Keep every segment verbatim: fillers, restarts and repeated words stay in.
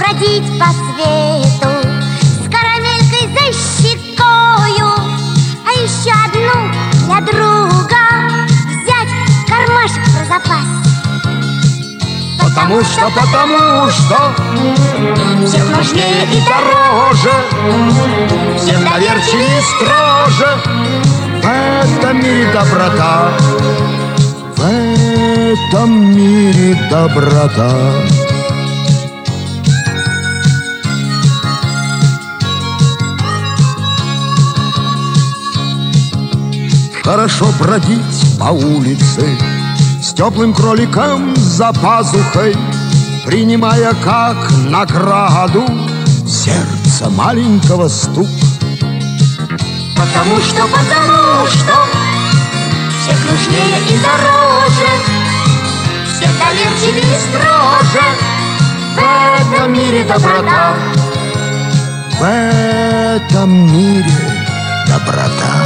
бродить по свету с карамелькой за щекою, а еще одну для друга взять кармашек про запас. Потому что, потому что всех нужнее и дороже, всех доверчивее и строже. В этом мире доброта, в этом мире доброта. Хорошо бродить по улице с теплым кроликом за пазухой, принимая как награду сердце маленького стук. Потому что, потому что всех нужнее и дороже, всех доверчивее и строже. В этом мире доброта, в этом мире доброта.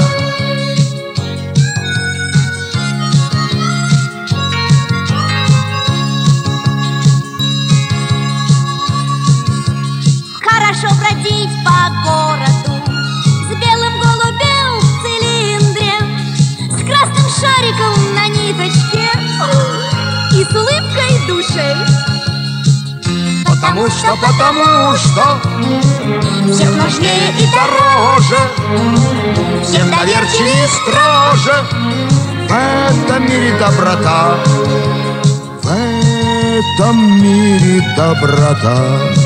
Хорошо бродить по городу с белым голубем в цилиндре, с красным шариком на ниточке и с улыбкой душей. Потому что, потому что всех нужнее и дороже, всем доверчивее и строже. В этом мире доброта, в этом мире доброта.